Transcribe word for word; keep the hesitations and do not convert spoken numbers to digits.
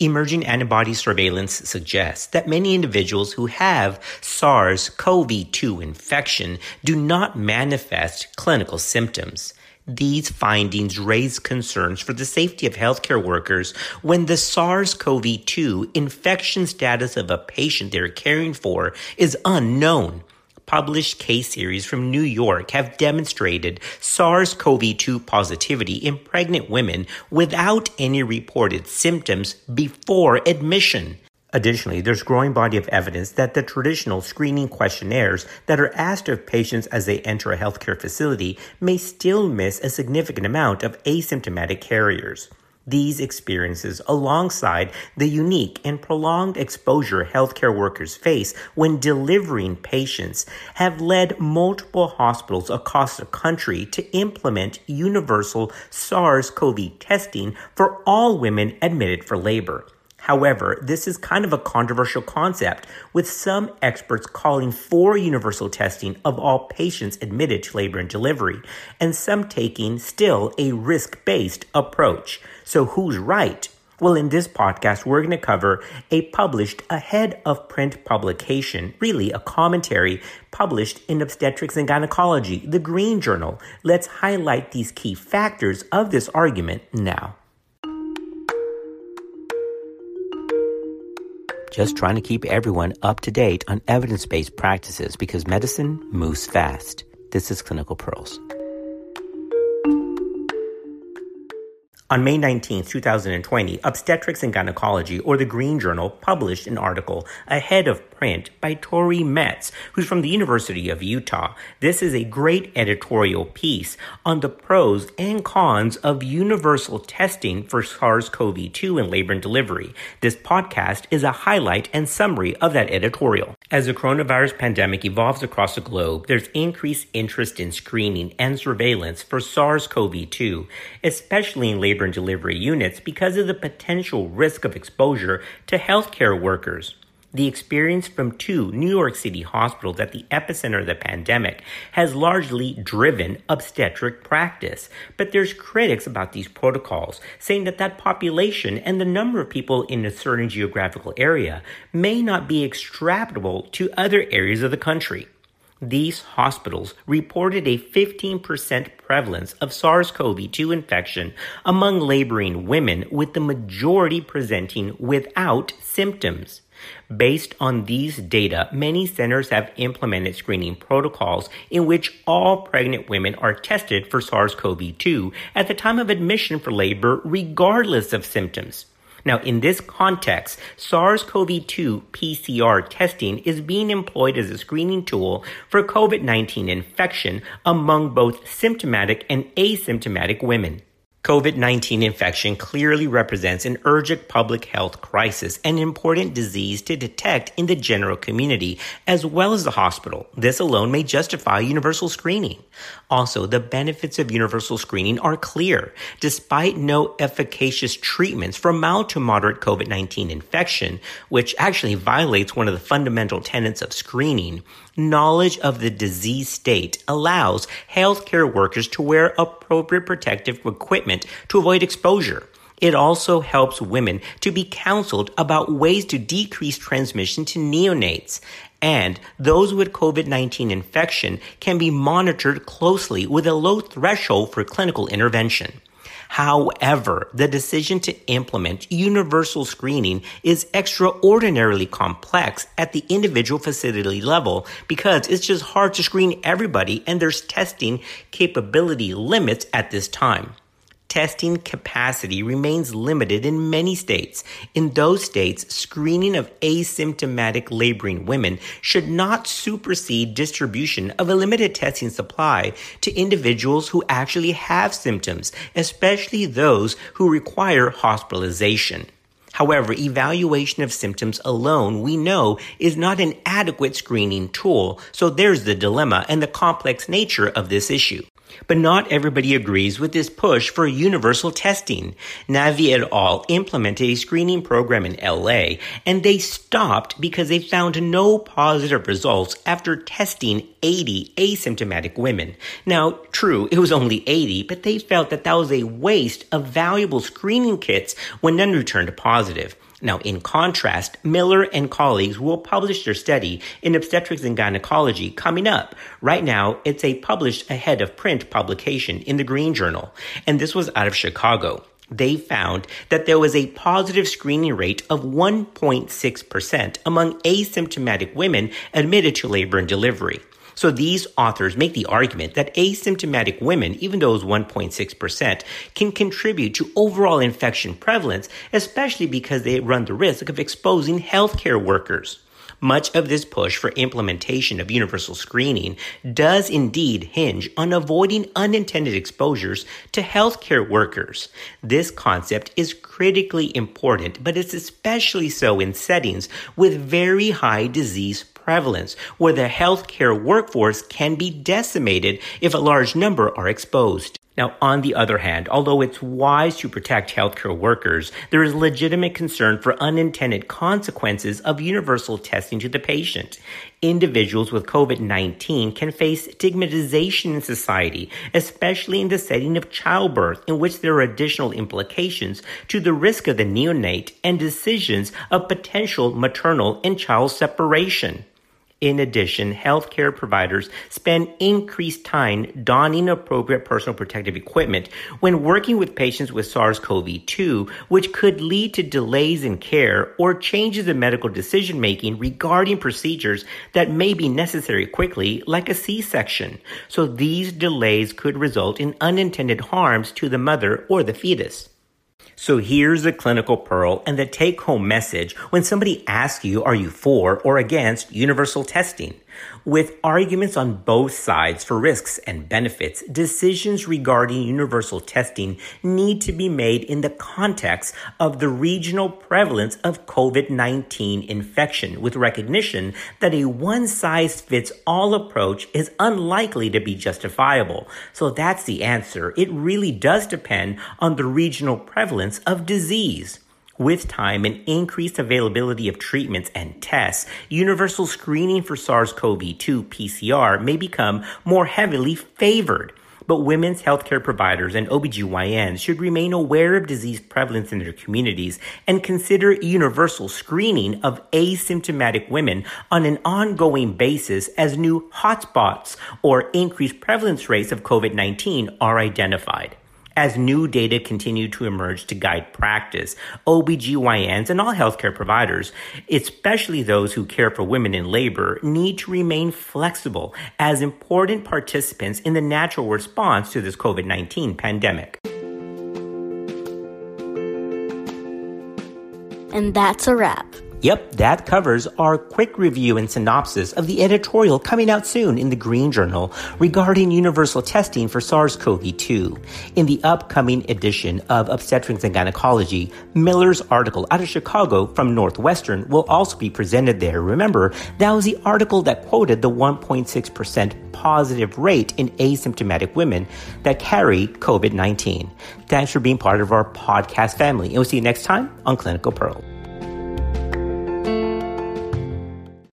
Emerging antibody surveillance suggests that many individuals who have SARS-C o V two infection do not manifest clinical symptoms. These findings raise concerns for the safety of healthcare workers when the SARS-C o V two infection status of a patient they're caring for is unknown. Published case series from New York have demonstrated SARS-C o V two positivity in pregnant women without any reported symptoms before admission. Additionally, there's growing body of evidence that the traditional screening questionnaires that are asked of patients as they enter a healthcare facility may still miss a significant amount of asymptomatic carriers. These experiences, alongside the unique and prolonged exposure healthcare workers face when delivering patients, have led multiple hospitals across the country to implement universal SARS-C o V testing for all women admitted for labor. However, this is kind of a controversial concept, with some experts calling for universal testing of all patients admitted to labor and delivery, and some taking still a risk-based approach. So who's right? Well, in this podcast, we're going to cover a published ahead of print publication, really a commentary published in Obstetrics and Gynecology, the Green Journal. Let's highlight these key factors of this argument now. Just trying to keep everyone up to date on evidence-based practices because medicine moves fast. This is Clinical Pearls. On May nineteenth, twenty twenty, Obstetrics and Gynecology, or the Green Journal, published an article ahead of print by Tori Metz, who's from the University of Utah. This is a great editorial piece on the pros and cons of universal testing for SARS-C o V two in labor and delivery. This podcast is a highlight and summary of that editorial. As the coronavirus pandemic evolves across the globe, there's increased interest in screening and surveillance for SARS-C o V two, especially in labor and delivery units because of the potential risk of exposure to healthcare workers. The experience from two New York City hospitals at the epicenter of the pandemic has largely driven obstetric practice. But there's critics about these protocols, saying that that population and the number of people in a certain geographical area may not be extrapolable to other areas of the country. These hospitals reported a fifteen percent prevalence of SARS-C o V two infection among laboring women, with the majority presenting without symptoms. Based on these data, many centers have implemented screening protocols in which all pregnant women are tested for SARS-C o V two at the time of admission for labor, regardless of symptoms. Now, in this context, SARS-C o V two P C R testing is being employed as a screening tool for COVID nineteen infection among both symptomatic and asymptomatic women. COVID nineteen infection clearly represents an urgent public health crisis and an important disease to detect in the general community as well as the hospital. This alone may justify universal screening. Also, the benefits of universal screening are clear. Despite no efficacious treatments for mild to moderate COVID nineteen infection, which actually violates one of the fundamental tenets of screening, knowledge of the disease state allows healthcare workers to wear appropriate protective equipment to avoid exposure. It also helps women to be counseled about ways to decrease transmission to neonates. And those with COVID nineteen infection can be monitored closely with a low threshold for clinical intervention. However, the decision to implement universal screening is extraordinarily complex at the individual facility level because it's just hard to screen everybody and there's testing capability limits at this time. Testing capacity remains limited in many states. In those states, screening of asymptomatic laboring women should not supersede distribution of a limited testing supply to individuals who actually have symptoms, especially those who require hospitalization. However, evaluation of symptoms alone, we know, is not an adequate screening tool, so there's the dilemma and the complex nature of this issue. But not everybody agrees with this push for universal testing. Navi et al. Implemented a screening program in L A, and they stopped because they found no positive results after testing eighty asymptomatic women. Now, true, it was only eighty, but they felt that that was a waste of valuable screening kits when none returned positive. Now, in contrast, Miller and colleagues will publish their study in Obstetrics and Gynecology coming up. Right now, it's a published ahead of print publication in the Green Journal, and this was out of Chicago. They found that there was a positive screening rate of one point six percent among asymptomatic women admitted to labor and delivery. So these authors make the argument that asymptomatic women, even those one point six percent, can contribute to overall infection prevalence, especially because they run the risk of exposing healthcare workers. Much of this push for implementation of universal screening does indeed hinge on avoiding unintended exposures to healthcare workers. This concept is critically important, but it's especially so in settings with very high disease prevalence, where the healthcare workforce can be decimated if a large number are exposed. Now, on the other hand, although it's wise to protect healthcare workers, there is legitimate concern for unintended consequences of universal testing to the patient. Individuals with COVID nineteen can face stigmatization in society, especially in the setting of childbirth, in which there are additional implications to the risk of the neonate and decisions of potential maternal and child separation. In addition, healthcare providers spend increased time donning appropriate personal protective equipment when working with patients with SARS-C o V two, which could lead to delays in care or changes in medical decision-making regarding procedures that may be necessary quickly, like a C-section. So these delays could result in unintended harms to the mother or the fetus. So here's the clinical pearl and the take-home message when somebody asks you, are you for or against universal testing? With arguments on both sides for risks and benefits, decisions regarding universal testing need to be made in the context of the regional prevalence of COVID nineteen infection, with recognition that a one-size-fits-all approach is unlikely to be justifiable. So that's the answer. It really does depend on the regional prevalence of disease. With time and increased availability of treatments and tests, universal screening for SARS-C o V two P C R may become more heavily favored. But women's healthcare providers and O B G Y Ns should remain aware of disease prevalence in their communities and consider universal screening of asymptomatic women on an ongoing basis as new hotspots or increased prevalence rates of COVID nineteen are identified. As new data continue to emerge to guide practice, O B G Y Ns and all healthcare providers, especially those who care for women in labor, need to remain flexible as important participants in the natural response to this COVID nineteen pandemic. And that's a wrap. Yep, that covers our quick review and synopsis of the editorial coming out soon in the Green Journal regarding universal testing for SARS-C o V two. In the upcoming edition of Obstetrics and Gynecology, Miller's article out of Chicago from Northwestern will also be presented there. Remember, that was the article that quoted the one point six percent positive rate in asymptomatic women that carry COVID nineteen. Thanks for being part of our podcast family, and we'll see you next time on Clinical Pearl.